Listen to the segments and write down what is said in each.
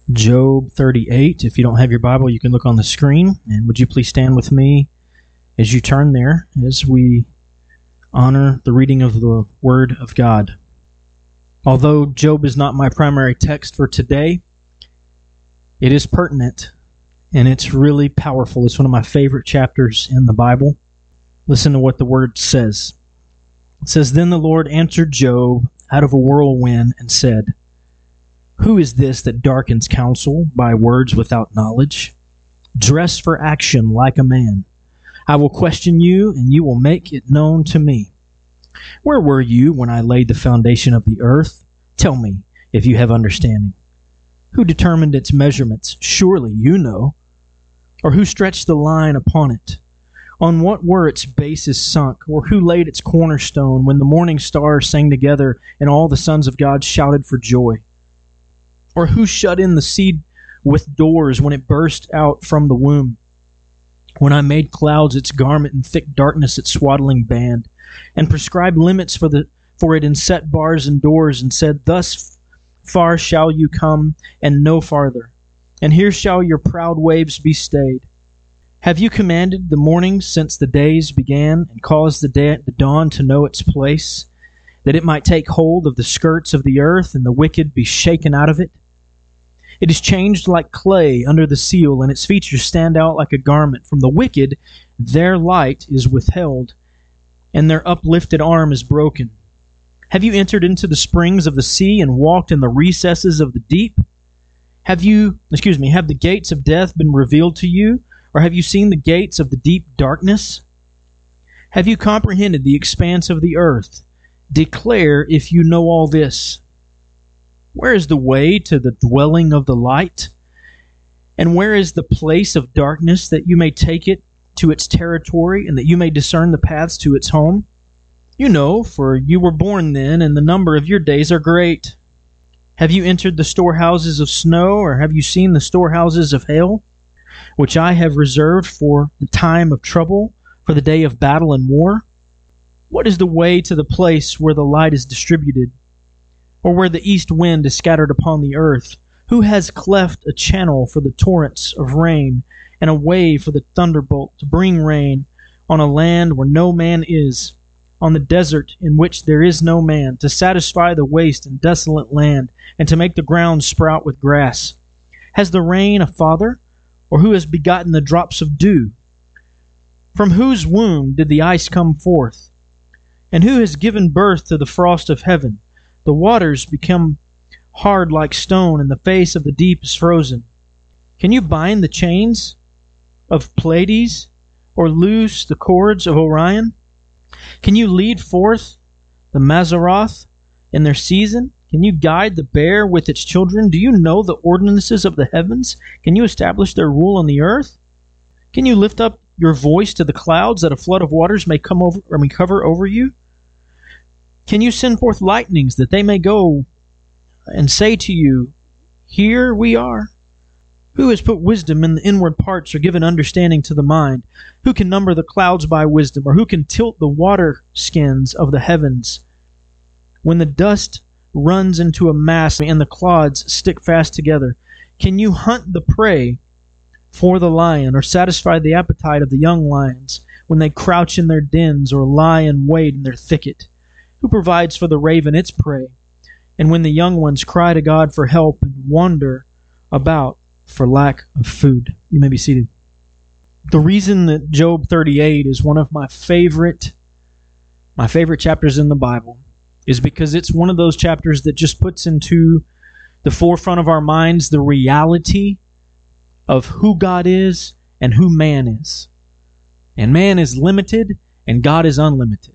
Job 38. If you don't have your Bible, you can look on the screen. And would you please stand with me as you turn there as we honor the reading of the Word of God. Although Job is not my primary text for today, it is pertinent and it's really powerful. It's one of my favorite chapters in the Bible. Listen to what the Word says. It says, "Then the Lord answered Job out of a whirlwind and said, Who is this that darkens counsel by words without knowledge? Dress for action like a man. I will question you, and you will make it known to me. Where were you when I laid the foundation of the earth? Tell me, if you have understanding. Who determined its measurements? Surely you know. Or who stretched the line upon it? On what were its bases sunk? Or who laid its cornerstone when the morning stars sang together and all the sons of God shouted for joy? Or who shut in the seed with doors when it burst out from the womb? When I made clouds its garment and thick darkness its swaddling band, and prescribed limits for it and set bars and doors, and said, Thus far shall you come, and no farther, and here shall your proud waves be stayed. Have you commanded the morning since the days began, and caused the dawn to know its place, that it might take hold of the skirts of the earth, and the wicked be shaken out of it? It is changed like clay under the seal, and its features stand out like a garment. From the wicked their light is withheld, and their uplifted arm is broken. Have you entered into the springs of the sea and walked in the recesses of the deep? Have the gates of death been revealed to you, or have you seen the gates of the deep darkness? Have you comprehended the expanse of the earth? Declare if you know all this. Where is the way to the dwelling of the light? And where is the place of darkness, that you may take it to its territory, and that you may discern the paths to its home? You know, for you were born then, and the number of your days are great. Have you entered the storehouses of snow, or have you seen the storehouses of hail, which I have reserved for the time of trouble, for the day of battle and war? What is the way to the place where the light is distributed, or where the east wind is scattered upon the earth? Who has cleft a channel for the torrents of rain, and a way for the thunderbolt to bring rain on a land where no man is, on the desert in which there is no man, to satisfy the waste and desolate land, and to make the ground sprout with grass? Has the rain a father, or who has begotten the drops of dew? From whose womb did the ice come forth? And who has given birth to the frost of heaven? The waters become hard like stone, and the face of the deep is frozen. Can you bind the chains of Pleiades, or loose the cords of Orion? Can you lead forth the Mazzaroth in their season? Can you guide the bear with its children? Do you know the ordinances of the heavens? Can you establish their rule on the earth? Can you lift up your voice to the clouds, that a flood of waters may come over or may cover over you? Can you send forth lightnings, that they may go and say to you, Here we are? Who has put wisdom in the inward parts, or given understanding to the mind? Who can number the clouds by wisdom, or who can tilt the water skins of the heavens? When the dust runs into a mass and the clods stick fast together, can you hunt the prey for the lion, or satisfy the appetite of the young lions when they crouch in their dens, or lie in wait in their thicket? Who provides for the raven its prey, and when the young ones cry to God for help and wander about for lack of food? You may be seated. The reason that Job 38 is one of my favorite chapters in the Bible is because it's one of those chapters that just puts into the forefront of our minds the reality of who God is and who man is. And man is limited and God is unlimited.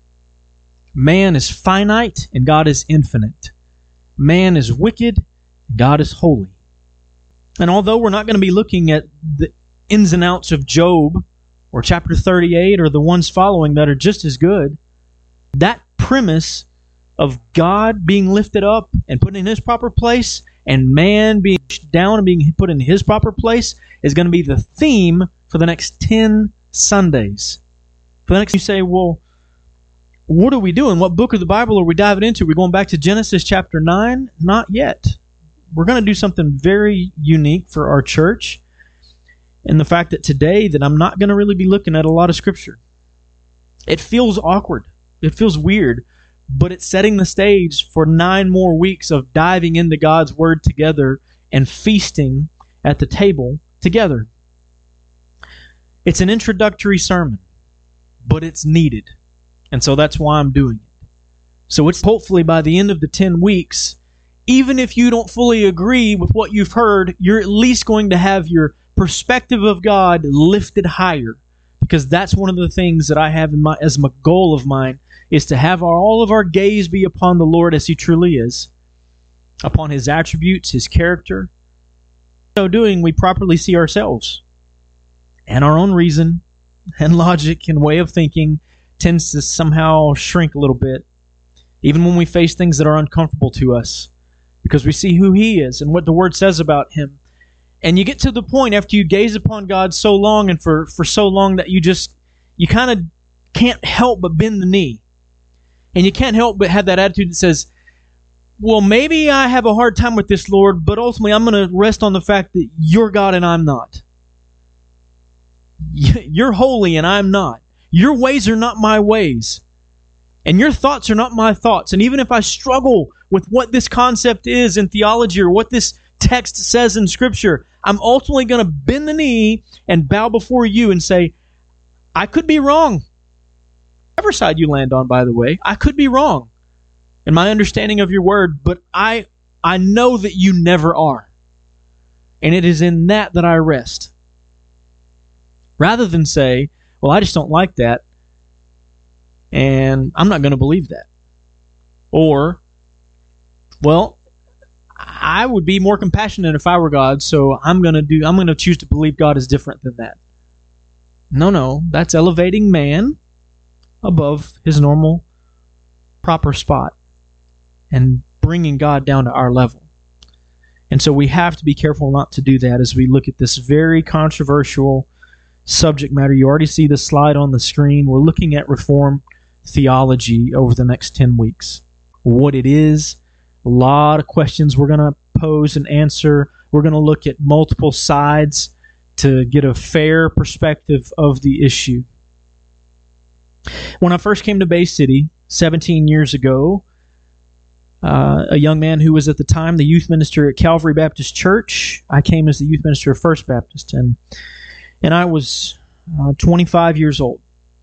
Man is finite and God is infinite. Man is wicked, God is holy. And although we're not going to be looking at the ins and outs of Job or chapter 38 or the ones following that are just as good, that premise of God being lifted up and put in His proper place and man being down and being put in His proper place is going to be the theme for the next 10 Sundays. For the next, you say, well, what are we doing? What book of the Bible are we diving into? Are we going back to Genesis chapter 9? Not yet. we're going to do something very unique for our church, and the fact that today that I'm not going to really be looking at a lot of Scripture. It feels awkward. It feels weird, but it's setting the stage for 9 more weeks of diving into God's Word together and feasting at the table together. It's an introductory sermon, but it's needed, and so that's why I'm doing it. So it's hopefully by the end of the 10 weeks, even if you don't fully agree with what you've heard, you're at least going to have your perspective of God lifted higher, because that's one of the things that I have as a goal of mine, is to have all of our gaze be upon the Lord as He truly is, upon His attributes, His character. So doing, we properly see ourselves, and our own reason and logic and way of thinking tends to somehow shrink a little bit, even when we face things that are uncomfortable to us, because we see who He is and what the Word says about Him. And you get to the point after you gaze upon God so long and for so long that you kind of can't help but bend the knee. And you can't help but have that attitude that says, well, maybe I have a hard time with this, Lord, but ultimately I'm going to rest on the fact that You're God and I'm not. You're holy and I'm not. Your ways are not my ways. And Your thoughts are not my thoughts. And even if I struggle with what this concept is in theology or what this text says in Scripture, I'm ultimately going to bend the knee and bow before You and say, I could be wrong. Whatever side you land on, by the way, I could be wrong in my understanding of Your Word, but I know that You never are. And it is in that I rest. Rather than say, well, I just don't like that, and I'm not going to believe that. Or, well, I would be more compassionate if I were God, so I'm going to choose to believe God is different than that. No, that's elevating man above his normal, proper spot and bringing God down to our level. And so we have to be careful not to do that as we look at this very controversial subject matter. You already see the slide on the screen. We're looking at Reformed theology over the next 10 weeks. What it is, a lot of questions we're going to pose and answer. We're going to look at multiple sides to get a fair perspective of the issue. When I first came to Bay City 17 years ago, a young man who was at the time the youth minister at Calvary Baptist Church, I came as the youth minister of First Baptist, and I was 25 years old.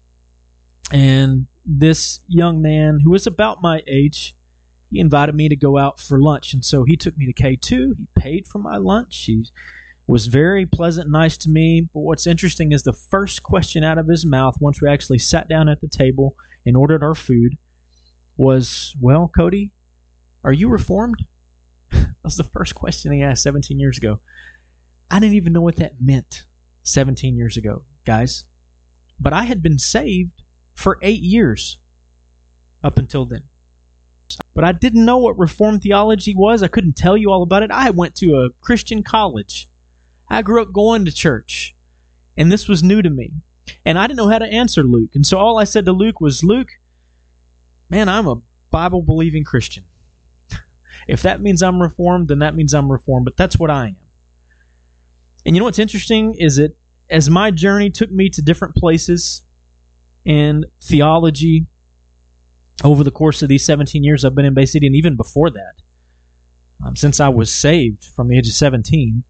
And this young man, who was about my age, he invited me to go out for lunch. And so he took me to K2. He paid for my lunch. He was very pleasant and nice to me. But what's interesting is the first question out of his mouth, once we actually sat down at the table and ordered our food, was, well, Cody, are you Reformed? That was the first question he asked 17 years ago. I didn't even know what that meant 17 years ago, guys. But I had been saved for 8 years up until then. But I didn't know what Reformed theology was. I couldn't tell you all about it. I went to a Christian college. I grew up going to church. And this was new to me. And I didn't know how to answer Luke. And so all I said to Luke was, Luke, man, I'm a Bible-believing Christian. If that means I'm Reformed, then that means I'm Reformed. But that's what I am. And you know what's interesting is that as my journey took me to different places in theology over the course of these 17 years I've been in Bay City, and even before that, since I was saved from the age of 17,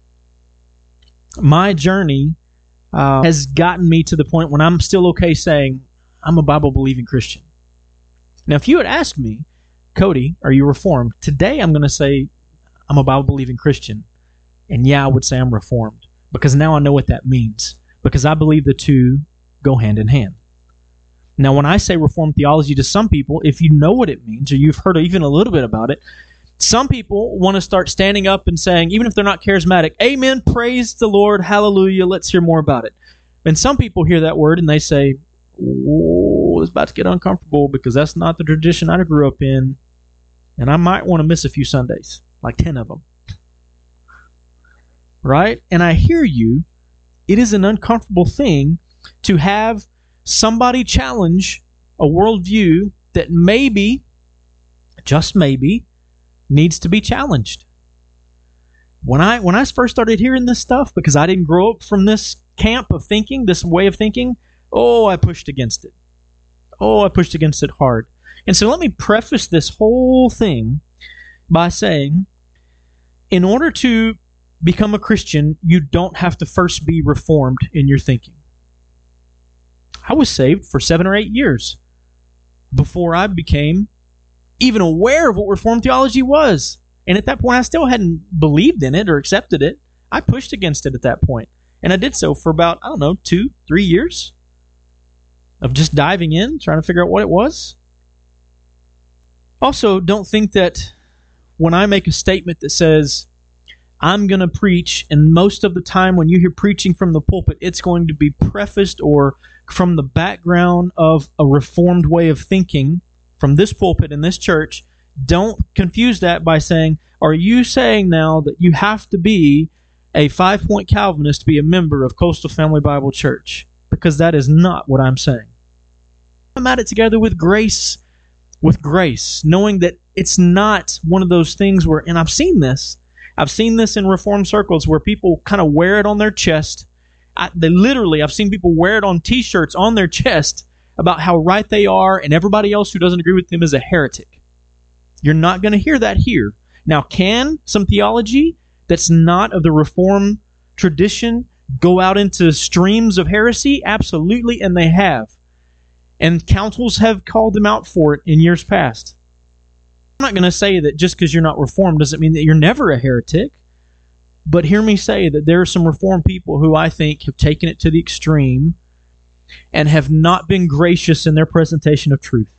my journey has gotten me to the point when I'm still okay saying I'm a Bible-believing Christian. Now, if you had asked me, Cody, are you Reformed? Today I'm going to say I'm a Bible-believing Christian. And yeah, I would say I'm Reformed. Because now I know what that means. Because I believe the two go hand in hand. Now, when I say Reformed theology to some people, if you know what it means, or you've heard even a little bit about it, some people want to start standing up and saying, even if they're not charismatic, amen, praise the Lord, hallelujah, let's hear more about it. And some people hear that word and they say, oh, it's about to get uncomfortable because that's not the tradition I grew up in. And I might want to miss a few Sundays, like 10 of them. Right? And I hear you. It is an uncomfortable thing to have somebody challenge a worldview that maybe, just maybe, needs to be challenged. When I first started hearing this stuff, because I didn't grow up from this camp of thinking, this way of thinking, I pushed against it. I pushed against it hard. And so let me preface this whole thing by saying, in order to become a Christian, you don't have to first be reformed in your thinking. I was saved for 7 or 8 years before I became even aware of what Reformed theology was. And at that point, I still hadn't believed in it or accepted it. I pushed against it at that point. And I did so for about, 2-3 years of just diving in, trying to figure out what it was. Also, don't think that when I make a statement that says, I'm going to preach, and most of the time when you hear preaching from the pulpit, it's going to be prefaced or from the background of a Reformed way of thinking from this pulpit in this church. Don't confuse that by saying, are you saying now that you have to be a 5-point Calvinist to be a member of Coastal Family Bible Church? Because that is not what I'm saying. I'm at it together with grace, knowing that it's not one of those things where, and I've seen this in Reformed circles where people kind of wear it on their chest. I've seen people wear it on t-shirts on their chest about how right they are, and everybody else who doesn't agree with them is a heretic. You're not going to hear that here. Now, can some theology that's not of the Reformed tradition go out into streams of heresy? Absolutely, and they have. And councils have called them out for it in years past. I'm not going to say that just because you're not Reformed doesn't mean that you're never a heretic. But hear me say that there are some Reformed people who I think have taken it to the extreme and have not been gracious in their presentation of truth.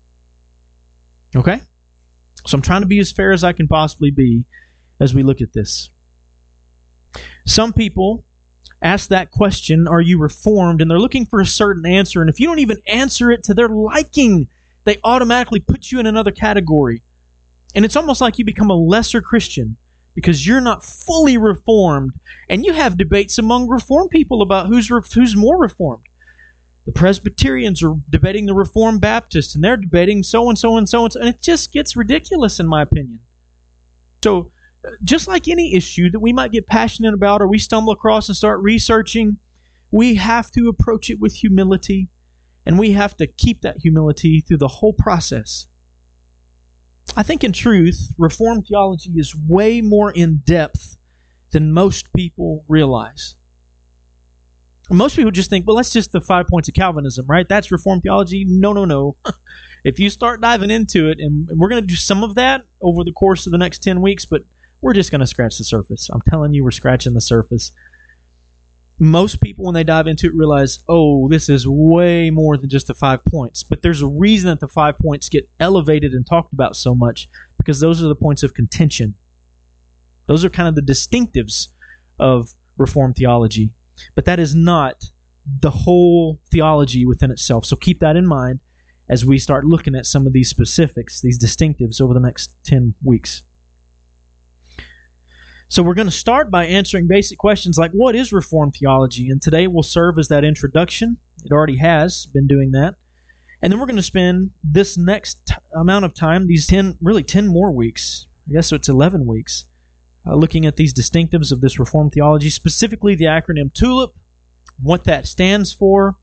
Okay? So I'm trying to be as fair as I can possibly be as we look at this. Some people ask that question, are you Reformed? And they're looking for a certain answer. And if you don't even answer it to their liking, they automatically put you in another category. And it's almost like you become a lesser Christian because you're not fully Reformed. And you have debates among Reformed people about who's more Reformed. The Presbyterians are debating the Reformed Baptists, and they're debating so-and-so and so-and-so, and it just gets ridiculous in my opinion. So, just like any issue that we might get passionate about or we stumble across and start researching, we have to approach it with humility, and we have to keep that humility through the whole process. I think in truth, Reformed theology is way more in-depth than most people realize. Most people just think, well, that's just the 5 points of Calvinism, right? That's Reformed theology. No. If you start diving into it, and we're going to do some of that over the course of the next 10 weeks, but we're just going to scratch the surface. I'm telling you, we're scratching the surface. Most people, when they dive into it, realize, this is way more than just the 5 points. But there's a reason that the 5 points get elevated and talked about so much, because those are the points of contention. Those are kind of the distinctives of Reformed theology. But that is not the whole theology within itself. So keep that in mind as we start looking at some of these specifics, these distinctives over the next 10 weeks. So we're going to start by answering basic questions like, what is Reformed theology? And today will serve as that introduction. It already has been doing that. And then we're going to spend this next amount of time, these 10 more weeks, I guess so it's 11 weeks, looking at these distinctives of this Reformed theology, specifically the acronym TULIP, what that stands for,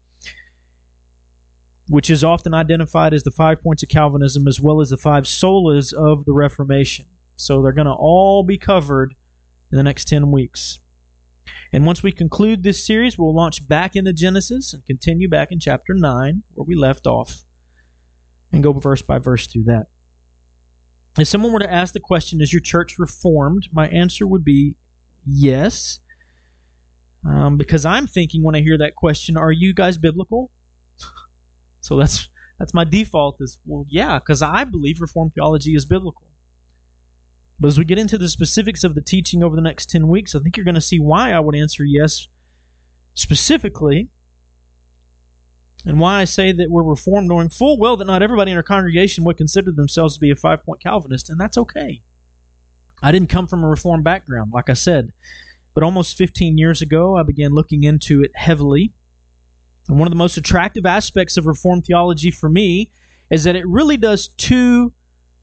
which is often identified as the 5 points of Calvinism as well as the 5 solas of the Reformation. So they're going to all be covered in the next 10 weeks. And once we conclude this series, we'll launch back into Genesis and continue back in chapter 9, where we left off, and go verse by verse through that. If someone were to ask the question, is your church Reformed? My answer would be yes. Because I'm thinking when I hear that question, are you guys biblical? So that's my default is, well, yeah, because I believe Reformed theology is biblical. But as we get into the specifics of the teaching over the next 10 weeks, I think you're going to see why I would answer yes specifically, and why I say that we're Reformed, knowing full well that not everybody in our congregation would consider themselves to be a 5-point Calvinist, and that's okay. I didn't come from a Reformed background, like I said, but almost 15 years ago, I began looking into it heavily. And one of the most attractive aspects of Reformed theology for me is that it really does two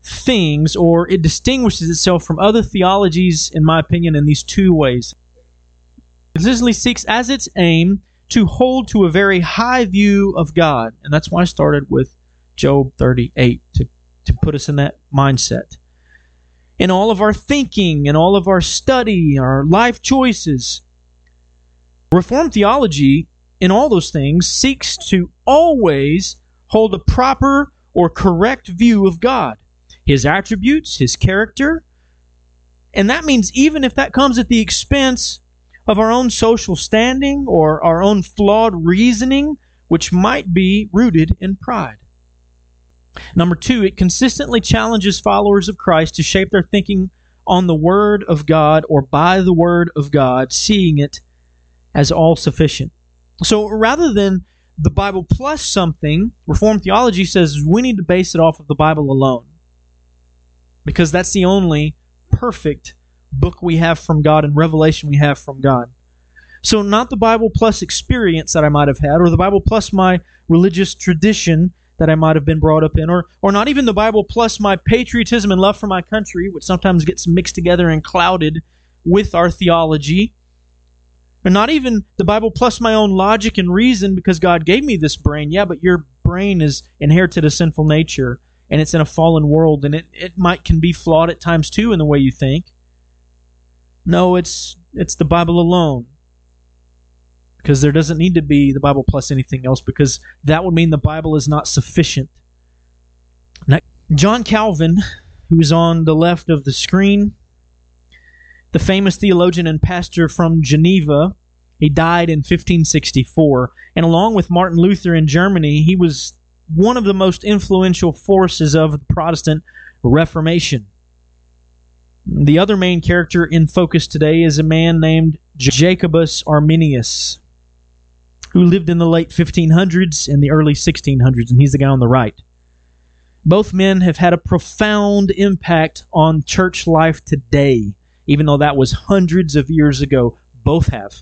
things, or it distinguishes itself from other theologies, in my opinion, in these two ways. It consistently seeks as its aim to hold to a very high view of God. And that's why I started with Job 38, to put us in that mindset. In all of our thinking, in all of our study, our life choices, Reformed theology, in all those things, seeks to always hold a proper or correct view of God, His attributes, His character. And that means even if that comes at the expense of our own social standing or our own flawed reasoning, which might be rooted in pride. Number two, it consistently challenges followers of Christ to shape their thinking on the Word of God or by the Word of God, seeing it as all-sufficient. So rather than the Bible plus something, Reformed theology says we need to base it off of the Bible alone, because that's the only perfect book we have from God and revelation we have from God. So not the Bible plus experience that I might have had, or the Bible plus my religious tradition that I might have been brought up in, or not even the Bible plus my patriotism and love for my country, which sometimes gets mixed together and clouded with our theology. And not even the Bible plus my own logic and reason, because God gave me this brain. Yeah, but your brain is inherited a sinful nature, and it's in a fallen world, and it can be flawed at times too in the way you think. No, it's the Bible alone. Because there doesn't need to be the Bible plus anything else, because that would mean the Bible is not sufficient. Now, John Calvin, who's on the left of the screen, the famous theologian and pastor from Geneva, he died in 1564. And along with Martin Luther in Germany, he was one of the most influential forces of the Protestant Reformation. The other main character in focus today is a man named Jacobus Arminius, who lived in the late 1500s and the early 1600s, and he's the guy on the right. Both men have had a profound impact on church life today, even though that was hundreds of years ago. Both have.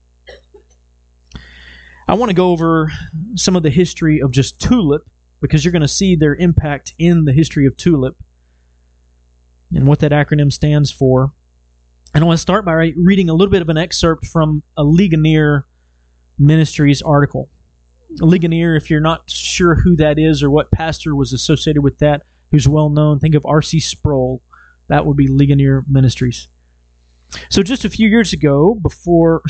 I want to go over some of the history of just TULIP, because you're going to see their impact in the history of TULIP and what that acronym stands for. And I want to start by reading a little bit of an excerpt from a Ligonier Ministries article. Ligonier, if you're not sure who that is or what pastor was associated with that, who's well known, think of R.C. Sproul. That would be Ligonier Ministries. So just a few years before,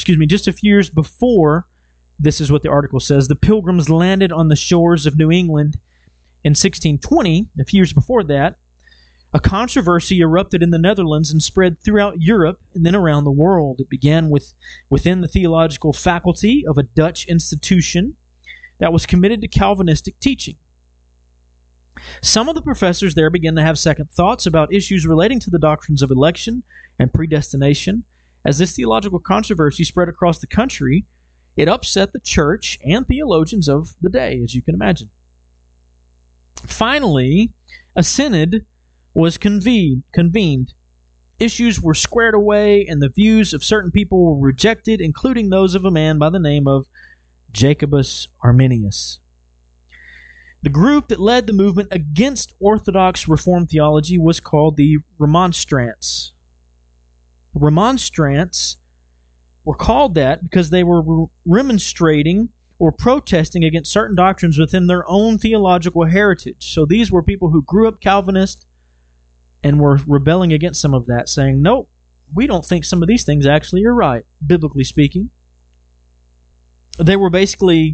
this is what the article says, the Pilgrims landed on the shores of New England in 1620. A few years before that, a controversy erupted in the Netherlands and spread throughout Europe and then around the world. It began within the theological faculty of a Dutch institution that was committed to Calvinistic teaching. Some of the professors there began to have second thoughts about issues relating to the doctrines of election and predestination. As this theological controversy spread across the country, it upset the church and theologians of the day, as you can imagine. Finally, a synod was convened. Issues were squared away, and the views of certain people were rejected, including those of a man by the name of Jacobus Arminius. The group that led the movement against Orthodox Reformed theology was called the Remonstrants. The Remonstrants were called that because they were remonstrating or protesting against certain doctrines within their own theological heritage. So these were people who grew up Calvinist and were rebelling against some of that, saying, nope, we don't think some of these things actually are right, biblically speaking. There were basically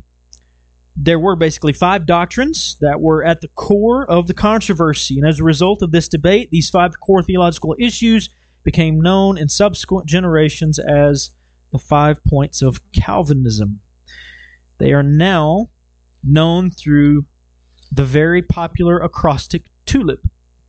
5 doctrines that were at the core of the controversy. And as a result of this debate, these 5 core theological issues became known in subsequent generations as the 5 points of Calvinism. They are now known through the very popular acrostic TULIP,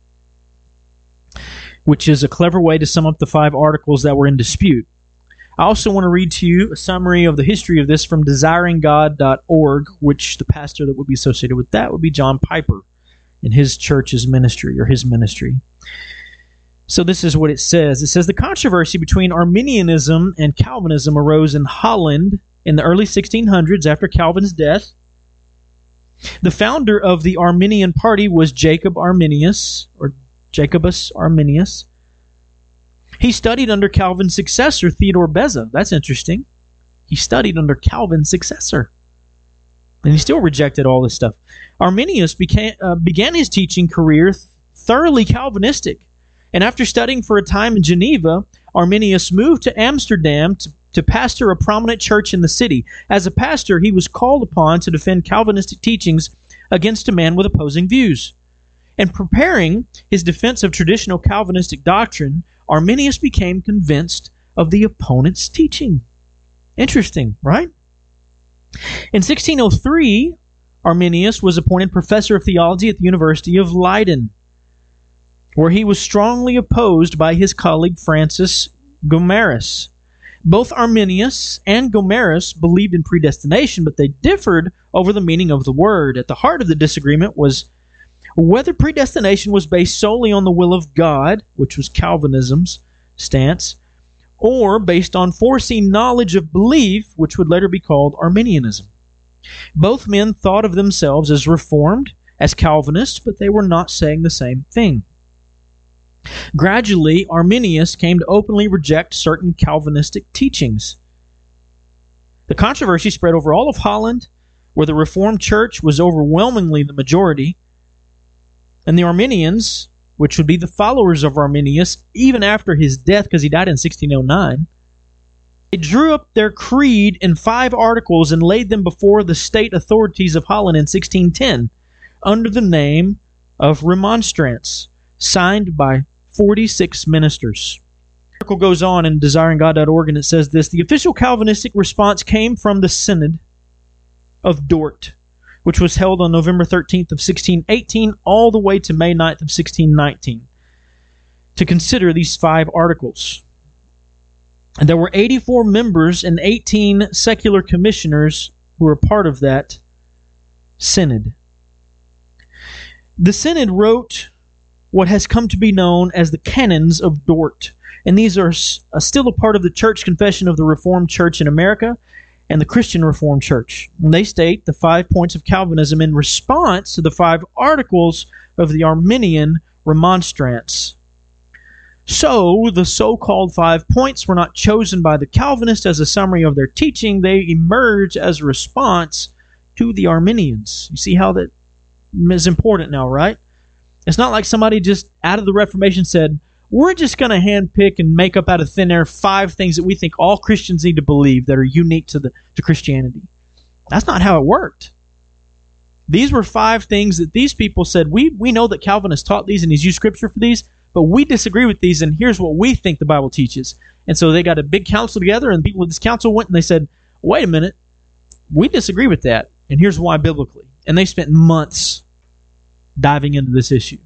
which is a clever way to sum up the 5 articles that were in dispute. I also want to read to you a summary of the history of this from desiringgod.org, which the pastor that would be associated with that would be John Piper in his church's ministry, or his ministry. So this is what it says. It says, the controversy between Arminianism and Calvinism arose in Holland in the early 1600s after Calvin's death. The founder of the Arminian party was Jacob Arminius, or Jacobus Arminius. He studied under Calvin's successor, Theodore Beza. That's interesting. He studied under Calvin's successor. And he still rejected all this stuff. Arminius began his teaching career thoroughly Calvinistic. And after studying for a time in Geneva, Arminius moved to Amsterdam to pastor a prominent church in the city. As a pastor, he was called upon to defend Calvinistic teachings against a man with opposing views. In preparing his defense of traditional Calvinistic doctrine, Arminius became convinced of the opponent's teaching. Interesting, right? In 1603, Arminius was appointed professor of theology at the University of Leiden, where he was strongly opposed by his colleague Francis Gomarus. Both Arminius and Gomarus believed in predestination, but they differed over the meaning of the word. At the heart of the disagreement was whether predestination was based solely on the will of God, which was Calvinism's stance, or based on foreseen knowledge of belief, which would later be called Arminianism. Both men thought of themselves as Reformed, as Calvinists, but they were not saying the same thing. Gradually, Arminius came to openly reject certain Calvinistic teachings. The controversy spread over all of Holland, where the Reformed Church was overwhelmingly the majority, and the Arminians, which would be the followers of Arminius even after his death, because he died in 1609, they drew up their creed in 5 articles and laid them before the state authorities of Holland in 1610 under the name of Remonstrance, signed by 46 ministers. The article goes on in desiringgod.org and it says this: the official Calvinistic response came from the Synod of Dort, which was held on November 13th of 1618 all the way to May 9th of 1619, to consider these 5 articles. And there were 84 members and 18 secular commissioners who were part of that synod. The synod wrote what has come to be known as the Canons of Dort, and these are still a part of the Church Confession of the Reformed Church in America and the Christian Reformed Church. And they state the 5 points of Calvinism in response to the 5 articles of the Arminian Remonstrance. So, the so-called 5 points were not chosen by the Calvinists as a summary of their teaching. They emerge as a response to the Arminians. You see how that is important now, right? It's not like somebody just out of the Reformation said, we're just going to handpick and make up out of thin air 5 things that we think all Christians need to believe that are unique to Christianity. That's not how it worked. These were 5 things that these people said, we know that Calvin has taught these and he's used Scripture for these, but we disagree with these, and here's what we think the Bible teaches. And so they got a big council together, and people of this council went and they said, wait a minute, we disagree with that, and here's why biblically. And they spent months diving into this issue.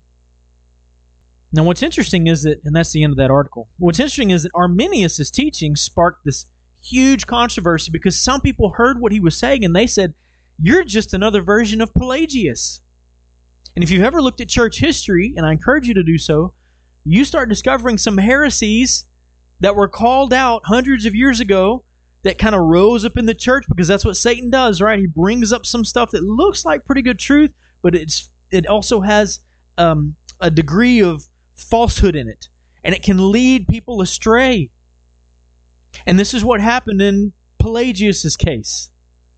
Now what's interesting is that, and that's the end of that article, what's interesting is that Arminius' teaching sparked this huge controversy because some people heard what he was saying and they said, you're just another version of Pelagius. And if you've ever looked at church history, and I encourage you to do so, you start discovering some heresies that were called out hundreds of years ago that kind of rose up in the church, because that's what Satan does, right? He brings up some stuff that looks like pretty good truth, but it also has a degree of falsehood in it, and it can lead people astray. And this is what happened in Pelagius' case.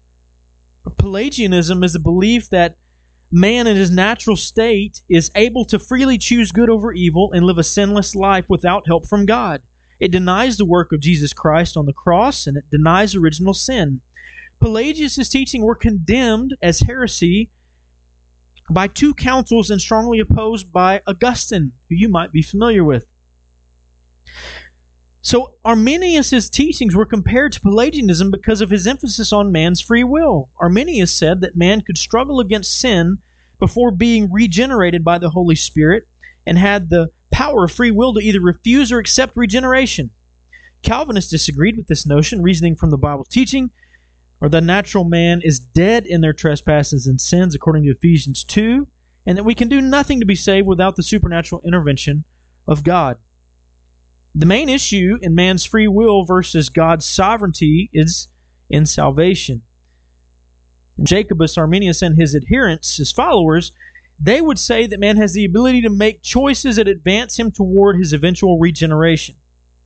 Pelagianism is the belief that man in his natural state is able to freely choose good over evil and live a sinless life without help from God. It denies the work of Jesus Christ on the cross, and it denies original sin. Pelagius' teaching were condemned as heresy by 2 councils and strongly opposed by Augustine, who you might be familiar with. So Arminius' teachings were compared to Pelagianism because of his emphasis on man's free will. Arminius said that man could struggle against sin before being regenerated by the Holy Spirit and had the power of free will to either refuse or accept regeneration. Calvinists disagreed with this notion, reasoning from the Bible teaching, or the natural man is dead in their trespasses and sins, according to Ephesians 2, and that we can do nothing to be saved without the supernatural intervention of God. The main issue in man's free will versus God's sovereignty is in salvation. Jacobus, Arminius, and his adherents, his followers, they would say that man has the ability to make choices that advance him toward his eventual regeneration.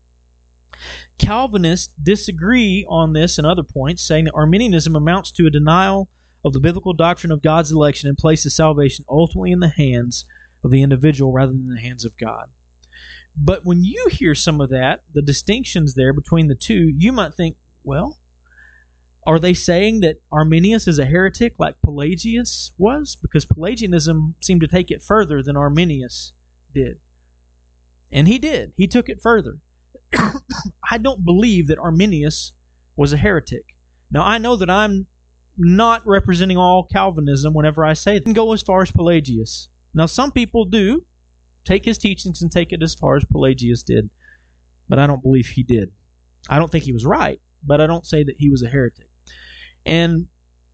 Calvinists disagree on this and other points, saying that Arminianism amounts to a denial of the biblical doctrine of God's election and places salvation ultimately in the hands of the individual rather than the hands of God. But when you hear some of that, the distinctions there between the two, you might think, well, are they saying that Arminius is a heretic like Pelagius was? Because Pelagianism seemed to take it further than Arminius did. And he did. He took it further. I don't believe that Arminius was a heretic. Now, I know that I'm not representing all Calvinism whenever I say that. I can go as far as Pelagius. Now, some people do take his teachings and take it as far as Pelagius did, but I don't believe he did. I don't think he was right, but I don't say that he was a heretic. And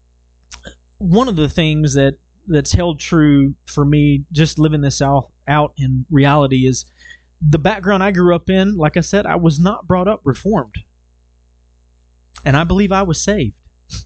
one of the things that's held true for me, just living this out in reality, is the background I grew up in. Like I said, I was not brought up Reformed. And I believe I was saved.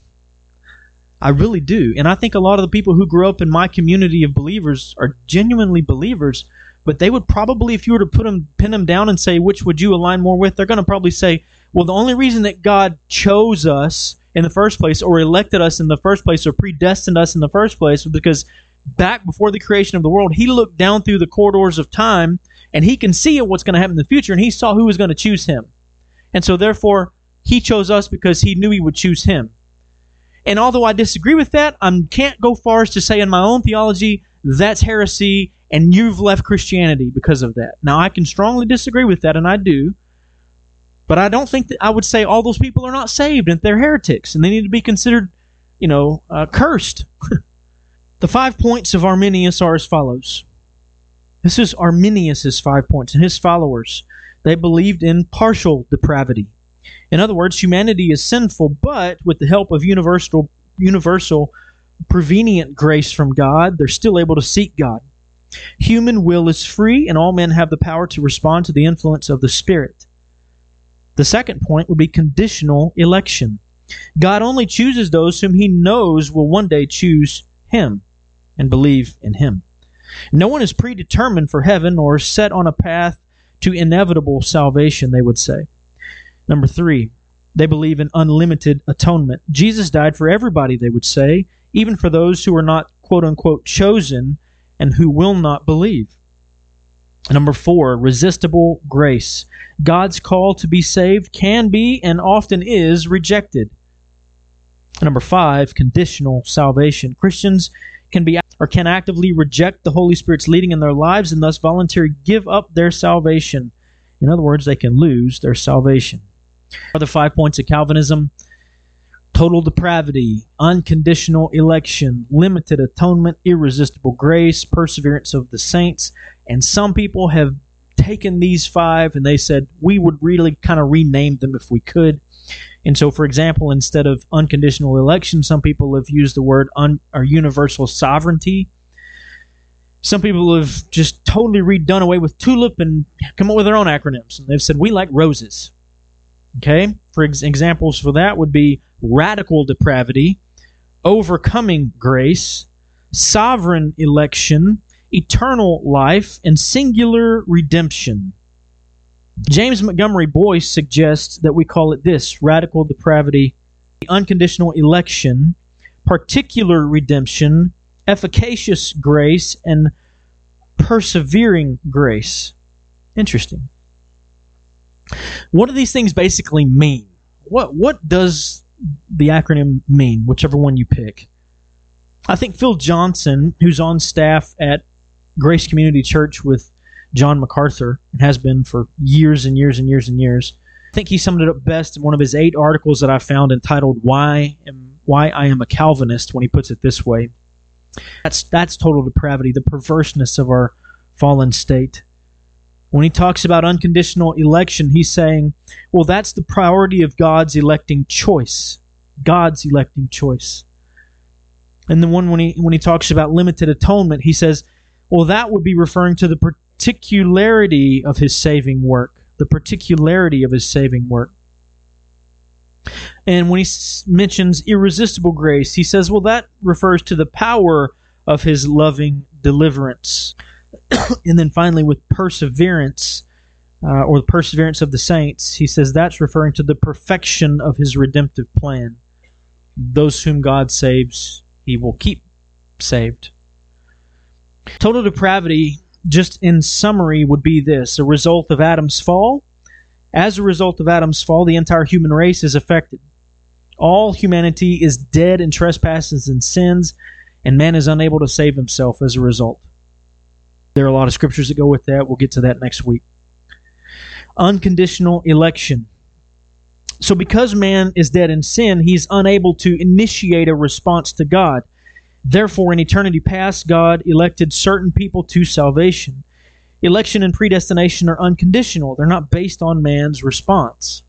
I really do. And I think a lot of the people who grew up in my community of believers are genuinely believers, but they would probably, if you were to pin them down and say, which would you align more with, they're going to probably say, well, the only reason that God chose us in the first place, or elected us in the first place, or predestined us in the first place, was because back before the creation of the world, he looked down through the corridors of time, and he can see what's going to happen in the future, and he saw who was going to choose him. And so therefore, he chose us because he knew he would choose him. And although I disagree with that, I can't go far as to say in my own theology, that's heresy, and you've left Christianity because of that. Now, I can strongly disagree with that, and I do, but I don't think that I would say all those people are not saved and they're heretics, and they need to be considered, cursed. The 5 points of Arminius are as follows. This is Arminius' 5 points, and his followers. They believed in partial depravity. In other words, humanity is sinful, but with the help of universal prevenient grace from God, they're still able to seek God. Human will is free, and all men have the power to respond to the influence of the Spirit. The second point would be conditional election. God only chooses those whom he knows will one day choose him and believe in him. No one is predetermined for heaven or set on a path to inevitable salvation, they would say. Number 3, they believe in unlimited atonement. Jesus died for everybody, they would say, even for those who are not, quote-unquote, chosen and who will not believe. Number 4, resistible grace. God's call to be saved can be and often is rejected. Number 5, conditional salvation. Christians can actively reject the Holy Spirit's leading in their lives and thus voluntarily give up their salvation. In other words, they can lose their salvation. Other 5 points of Calvinism: total depravity, unconditional election, limited atonement, irresistible grace, perseverance of the saints. And some people have taken these 5 and they said, we would really kind of rename them if we could. And so, for example, instead of unconditional election, some people have used the word or universal sovereignty. Some people have just totally done away with TULIP and come up with their own acronyms. And they've said, we like roses. Okay? For examples for that would be radical depravity, overcoming grace, sovereign election, eternal life, and singular redemption. James Montgomery Boyce suggests that we call it this: radical depravity, unconditional election, particular redemption, efficacious grace, and persevering grace. Interesting. What do these things basically mean? What does the acronym mean, whichever one you pick? I think Phil Johnson, who's on staff at Grace Community Church with John MacArthur, and has been for years and years and years and years, I think he summed it up best in one of his 8 articles that I found entitled Why I Am a Calvinist, when he puts it this way. That's total depravity, the perverseness of our fallen state. When he talks about unconditional election, he's saying, well, that's the priority of God's electing choice. God's electing choice. And then when he talks about limited atonement, he says, well, that would be referring to the particularity of his saving work. The particularity of his saving work. And when he mentions irresistible grace, he says, well, that refers to the power of his loving deliverance. And then finally, with perseverance, or the perseverance of the saints, he says that's referring to the perfection of his redemptive plan. Those whom God saves, he will keep saved. Total depravity, just in summary, would be this: a result of Adam's fall. As a result of Adam's fall, the entire human race is affected. All humanity is dead in trespasses and sins, and man is unable to save himself as a result. There are a lot of scriptures that go with that. We'll get to that next week. Unconditional election. So because man is dead in sin, he's unable to initiate a response to God. Therefore, in eternity past, God elected certain people to salvation. Election and predestination are unconditional. They're not based on man's response.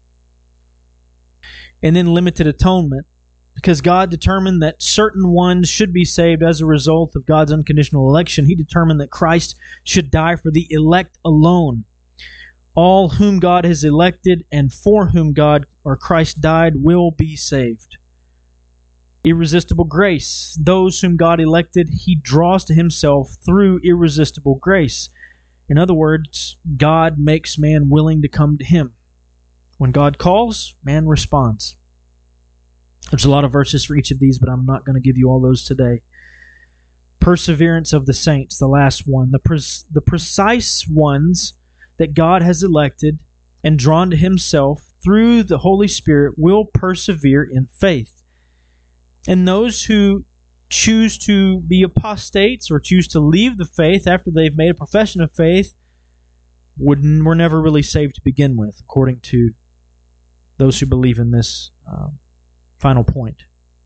And then limited atonement. Because God determined that certain ones should be saved as a result of God's unconditional election, He determined that Christ should die for the elect alone. All whom God has elected and for whom God or Christ died will be saved. Irresistible grace. Those whom God elected, He draws to Himself through irresistible grace. In other words, God makes man willing to come to Him. When God calls, man responds. There's a lot of verses for each of these, but I'm not going to give you all those today. Perseverance of the saints, the last one. The precise ones that God has elected and drawn to Himself through the Holy Spirit will persevere in faith. And those who choose to be apostates or choose to leave the faith after they've made a profession of faith were never really saved to begin with, according to those who believe in this final point.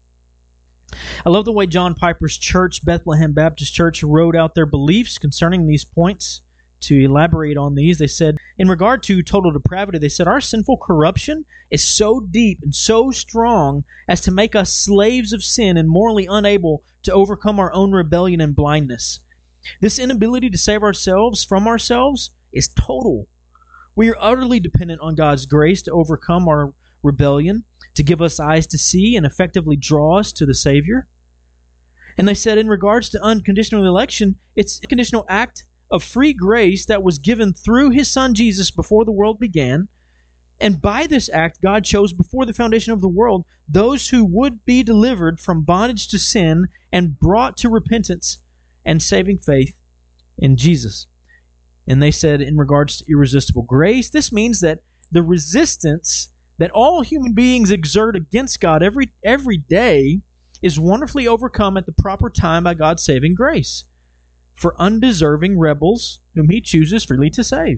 I love the way John Piper's church, Bethlehem Baptist Church, wrote out their beliefs concerning these points. To elaborate on these, they said, in regard to total depravity, they said, our sinful corruption is so deep and so strong as to make us slaves of sin and morally unable to overcome our own rebellion and blindness. This inability to save ourselves from ourselves is total. We are utterly dependent on God's grace to overcome our rebellion, to give us eyes to see and effectively draw us to the Savior. And they said, in regards to unconditional election, it's a conditional act of free grace that was given through His Son Jesus before the world began. And by this act, God chose before the foundation of the world those who would be delivered from bondage to sin and brought to repentance and saving faith in Jesus. And they said, in regards to irresistible grace, this means that the resistance that all human beings exert against God every day is wonderfully overcome at the proper time by God's saving grace for undeserving rebels whom He chooses freely to save.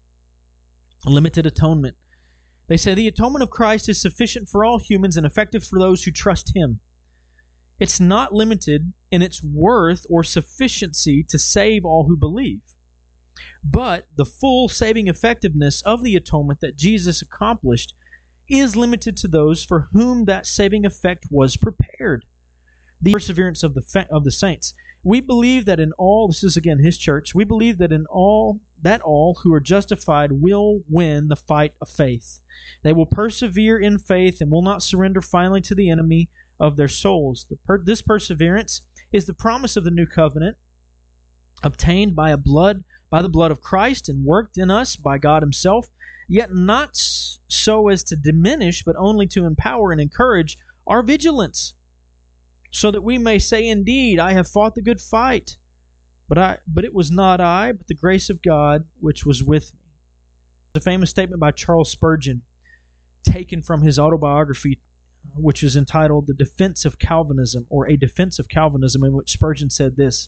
Limited atonement. They say the atonement of Christ is sufficient for all humans and effective for those who trust Him. It's not limited in its worth or sufficiency to save all who believe. But the full saving effectiveness of the atonement that Jesus accomplished is limited to those for whom that saving effect was prepared. The perseverance of the saints. We believe that in all, this is again His church, we believe that in all who are justified will win the fight of faith. They will persevere in faith and will not surrender finally to the enemy of their souls. This perseverance is the promise of the new covenant, obtained by the blood of Christ and worked in us by God Himself, yet not so as to diminish, but only to empower and encourage our vigilance, so that we may say, indeed, I have fought the good fight, but it was not I, but the grace of God which was with me. The famous statement by Charles Spurgeon, taken from his autobiography, which is entitled The Defense of Calvinism, or A Defense of Calvinism, in which Spurgeon said this.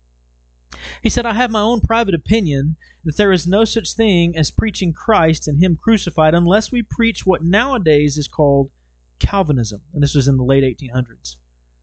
He said, I have my own private opinion that there is no such thing as preaching Christ and Him crucified unless we preach what nowadays is called Calvinism. And this was in the late 1800s.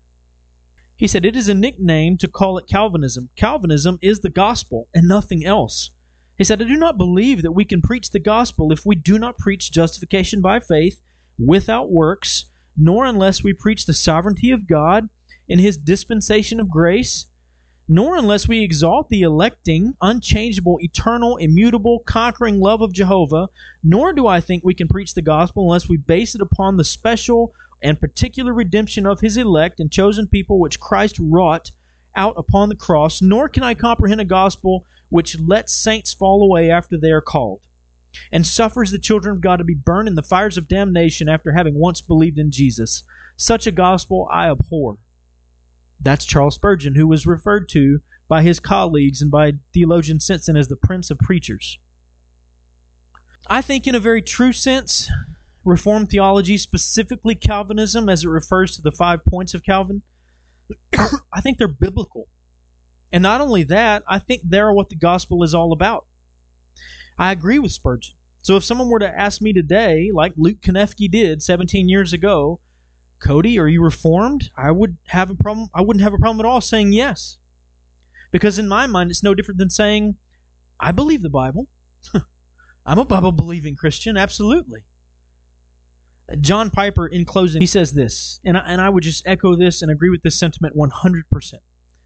He said, it is a nickname to call it Calvinism. Calvinism is the gospel and nothing else. He said, I do not believe that we can preach the gospel if we do not preach justification by faith without works, nor unless we preach the sovereignty of God in His dispensation of grace, nor unless we exalt the electing, unchangeable, eternal, immutable, conquering love of Jehovah, nor do I think we can preach the gospel unless we base it upon the special and particular redemption of his elect and chosen people which Christ wrought out upon the cross, nor can I comprehend a gospel which lets saints fall away after they are called, and suffers the children of God to be burned in the fires of damnation after having once believed in Jesus. Such a gospel I abhor. That's Charles Spurgeon, who was referred to by his colleagues and by theologians since then as the Prince of Preachers. I think in a very true sense, Reformed theology, specifically Calvinism as it refers to the 5 points of Calvin, I think they're biblical. And not only that, I think they're what the gospel is all about. I agree with Spurgeon. So if someone were to ask me today, like Luke Konefsky did 17 years ago, Cody, are you Reformed? I wouldn't have a problem at all saying yes. Because in my mind, it's no different than saying, I believe the Bible. I'm a Bible-believing Christian, absolutely. John Piper, in closing, he says this, and I would just echo this and agree with this sentiment 100%.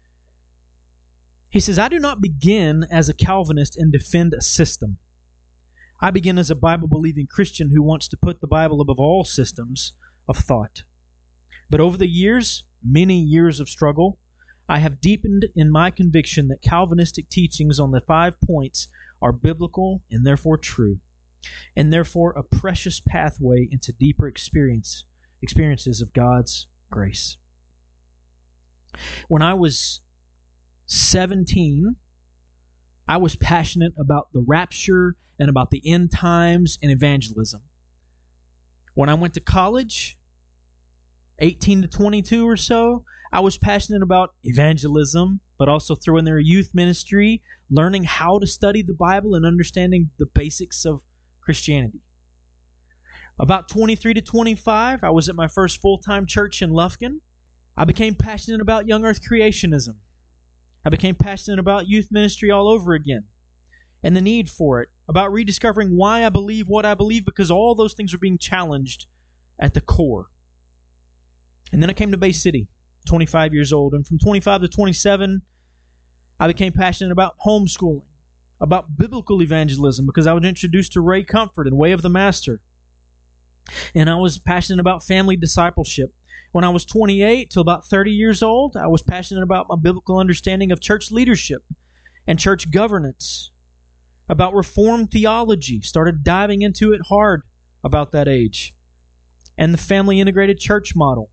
He says, I do not begin as a Calvinist and defend a system. I begin as a Bible-believing Christian who wants to put the Bible above all systems of thought. But over the years, many years of struggle, I have deepened in my conviction that Calvinistic teachings on the 5 points are biblical and therefore true, and therefore a precious pathway into deeper experiences of God's grace. When I was 17, I was passionate about the rapture and about the end times and evangelism. When I went to college, 18 to 22 or so, I was passionate about evangelism, but also through in their youth ministry, learning how to study the Bible and understanding the basics of Christianity. About 23 to 25, I was at my first full-time church in Lufkin. I became passionate about young earth creationism. I became passionate about youth ministry all over again and the need for it, about rediscovering why I believe what I believe, because all those things were being challenged at the core. And then I came to Bay City, 25 years old, and from 25 to 27, I became passionate about homeschooling, about biblical evangelism, because I was introduced to Ray Comfort and Way of the Master. And I was passionate about family discipleship. When I was 28 till about 30 years old, I was passionate about my biblical understanding of church leadership and church governance, about Reformed theology, started diving into it hard about that age, and the family integrated church model.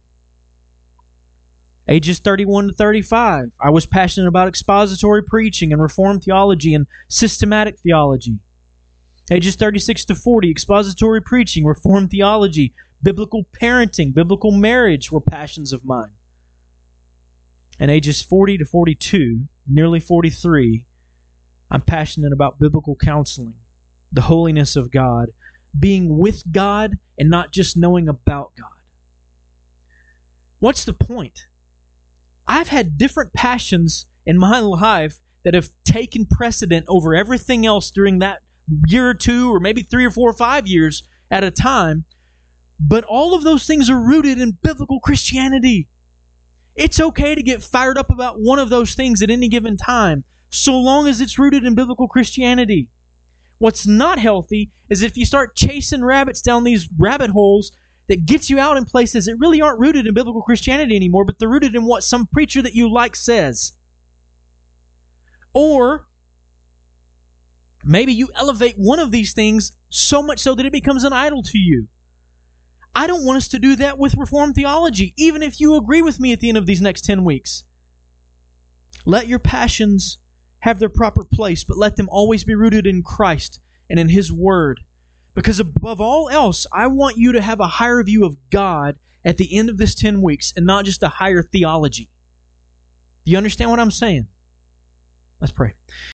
Ages 31 to 35, I was passionate about expository preaching and Reformed theology and systematic theology. Ages 36 to 40, expository preaching, Reformed theology, biblical parenting, biblical marriage were passions of mine. And ages 40 to 42, nearly 43, I'm passionate about biblical counseling, the holiness of God, being with God and not just knowing about God. What's the point? I've had different passions in my life that have taken precedent over everything else during that year or two, or maybe 3 or 4 or 5 years at a time. But all of those things are rooted in biblical Christianity. It's okay to get fired up about one of those things at any given time, so long as it's rooted in biblical Christianity. What's not healthy is if you start chasing rabbits down these rabbit holes that gets you out in places that really aren't rooted in biblical Christianity anymore, but they're rooted in what some preacher that you like says. Or maybe you elevate one of these things so much so that it becomes an idol to you. I don't want us to do that with Reformed theology, even if you agree with me at the end of these next 10 weeks. Let your passions have their proper place, but let them always be rooted in Christ and in His Word. Because above all else, I want you to have a higher view of God at the end of this 10 weeks and not just a higher theology. Do you understand what I'm saying? Let's pray.